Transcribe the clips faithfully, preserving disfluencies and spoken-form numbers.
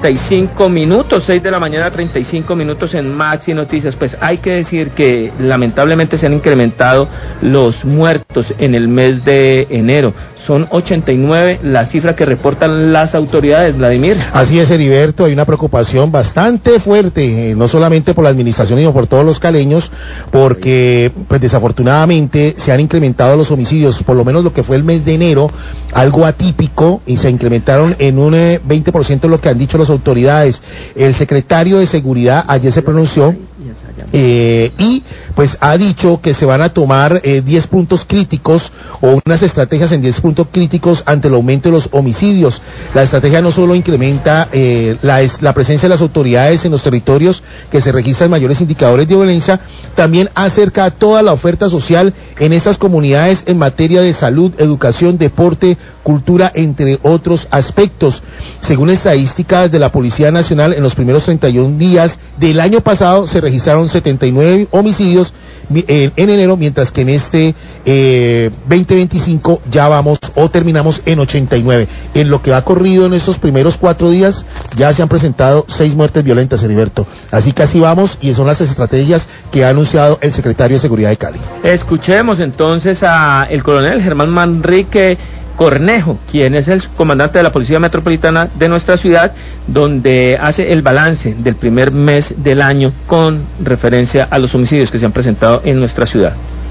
treinta y cinco minutos, seis de la mañana, treinta y cinco minutos en Maxi Noticias. Pues hay que decir que lamentablemente se han incrementado los muertos en el mes de enero. Son ochenta y nueve la cifra que reportan las autoridades, Vladimir. Así es, Heriberto, hay una preocupación bastante fuerte, eh, no solamente por la administración, sino por todos los caleños, porque pues desafortunadamente se han incrementado los homicidios, por lo menos lo que fue el mes de enero, algo atípico, y se incrementaron en un eh, veinte por ciento lo que han dicho las autoridades. El secretario de Seguridad ayer se pronunció Eh, y pues ha dicho que se van a tomar eh, diez puntos críticos o unas estrategias en diez puntos críticos ante el aumento de los homicidios. La estrategia no solo incrementa eh, la, la presencia de las autoridades en los territorios que se registran mayores indicadores de violencia, también acerca a toda la oferta social en estas comunidades en materia de salud, educación, deporte, cultura, entre otros aspectos. Según estadísticas de la Policía Nacional, en los primeros treinta y un días del año pasado se registraron setenta y nueve homicidios en, en enero, mientras que en este eh, veinte veinticinco ya vamos o terminamos en ochenta y nueve. En lo que ha corrido en estos primeros cuatro días ya se han presentado seis muertes violentas, Heriberto. Así que así vamos, y son las estrategias que ha anunciado el secretario de Seguridad de Cali. Escuchemos entonces a el coronel Germán Manrique Cornejo, quien es el comandante de la Policía Metropolitana de nuestra ciudad, donde hace el balance del primer mes del año con referencia a los homicidios que se han presentado en nuestra ciudad.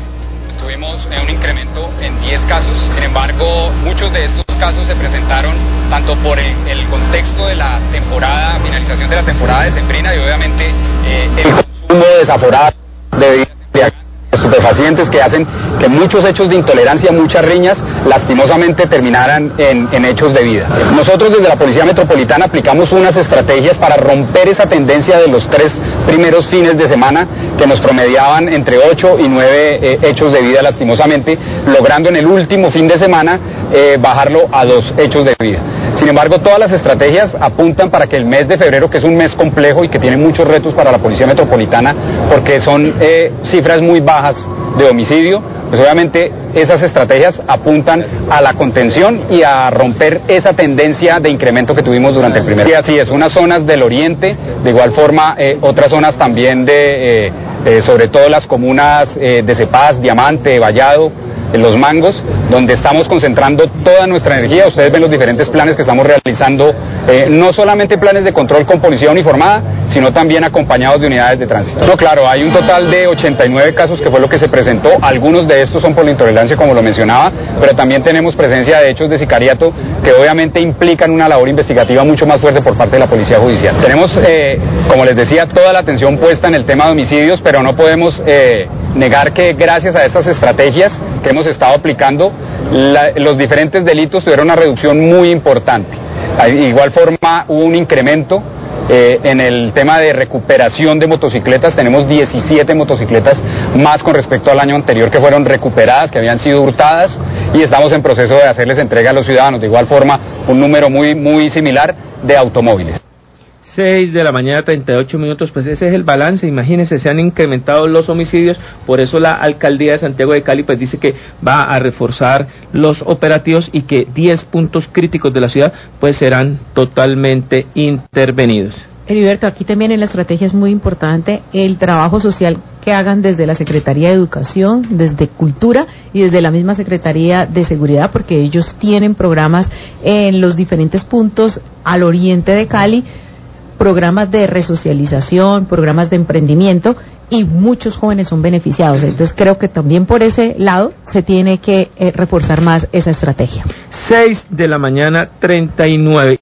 Tuvimos un incremento en diez casos, sin embargo, muchos de estos casos se presentaron tanto por el, el contexto de la temporada, finalización de la temporada decembrina y obviamente eh, el consumo desaforado de bebidas estupefacientes que hacen que muchos hechos de intolerancia, muchas riñas, lastimosamente terminaran en, en hechos de vida. Nosotros desde la Policía Metropolitana aplicamos unas estrategias para romper esa tendencia de los tres primeros fines de semana que nos promediaban entre ocho y nueve eh, hechos de vida lastimosamente, logrando en el último fin de semana eh, bajarlo a dos hechos de vida. Sin embargo, todas las estrategias apuntan para que el mes de febrero, que es un mes complejo y que tiene muchos retos para la Policía Metropolitana, porque son eh, cifras muy bajas de homicidio, pues obviamente esas estrategias apuntan a la contención y a romper esa tendencia de incremento que tuvimos durante el primer día. Así es, unas zonas del oriente, de igual forma eh, otras zonas también de, eh, eh, sobre todo las comunas eh, de Cepaz, Diamante, Vallado, en Los Mangos, donde estamos concentrando toda nuestra energía. Ustedes ven los diferentes planes que estamos realizando, eh, no solamente planes de control con policía uniformada, sino también acompañados de unidades de tránsito. No, claro, hay un total de ochenta y nueve casos que fue lo que se presentó. Algunos de estos son por la intolerancia, como lo mencionaba, pero también tenemos presencia de hechos de sicariato que obviamente implican una labor investigativa mucho más fuerte por parte de la Policía Judicial. Tenemos, eh, como les decía, toda la atención puesta en el tema de homicidios, pero no podemos eh, negar que gracias a estas estrategias que hemos estado aplicando, la, los diferentes delitos tuvieron una reducción muy importante. De igual forma hubo un incremento eh, en el tema de recuperación de motocicletas. Tenemos diecisiete motocicletas más con respecto al año anterior que fueron recuperadas, que habían sido hurtadas, y estamos en proceso de hacerles entrega a los ciudadanos. De igual forma, un número muy, muy similar de automóviles. seis de la mañana, treinta y ocho minutos, pues ese es el balance. Imagínense, se han incrementado los homicidios, por eso la Alcaldía de Santiago de Cali pues dice que va a reforzar los operativos y que diez puntos críticos de la ciudad pues serán totalmente intervenidos. Heriberto, aquí también en la estrategia es muy importante el trabajo social que hagan desde la Secretaría de Educación, desde Cultura y desde la misma Secretaría de Seguridad, porque ellos tienen programas en los diferentes puntos al oriente de Cali, programas de resocialización, programas de emprendimiento, y muchos jóvenes son beneficiados. Entonces creo que también por ese lado se tiene que eh, reforzar más esa estrategia. seis de la mañana, treinta y nueve.